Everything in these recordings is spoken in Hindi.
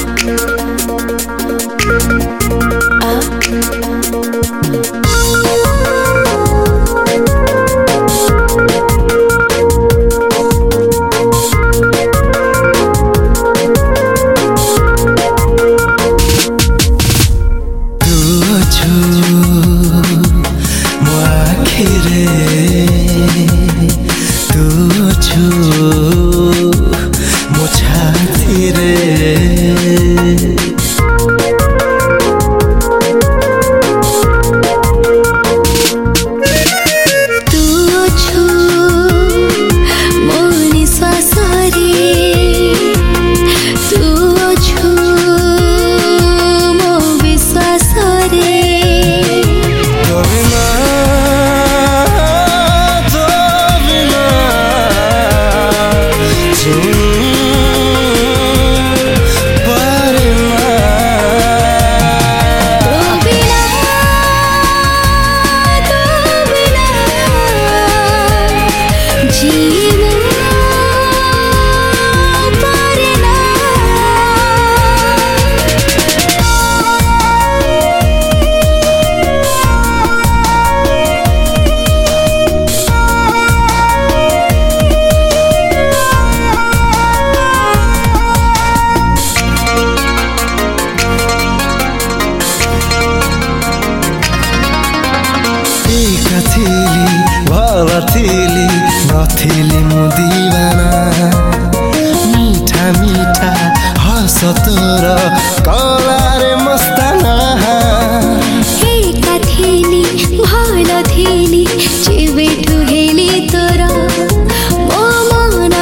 थिली नथिली मु दीवाना मीठा मीठा हस तोर कलारे मस्ताना एका थिली भल थिली जेबेठु हेली तोर मो मन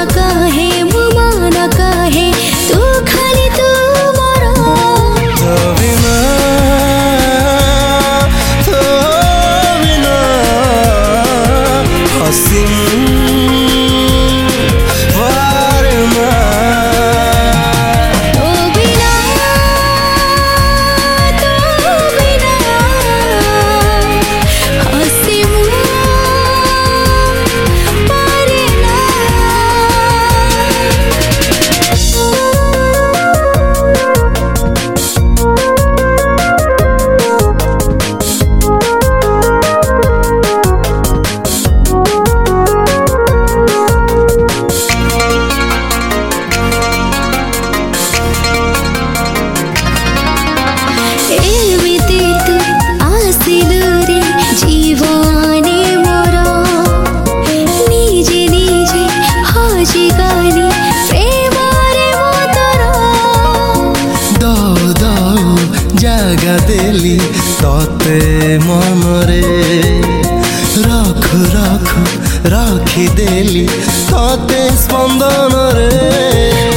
कहे तू खाली तू मोर तो बिना हसीन जगा देली तते मनरे रखु रखु रखी देली तते स्पंदन रे।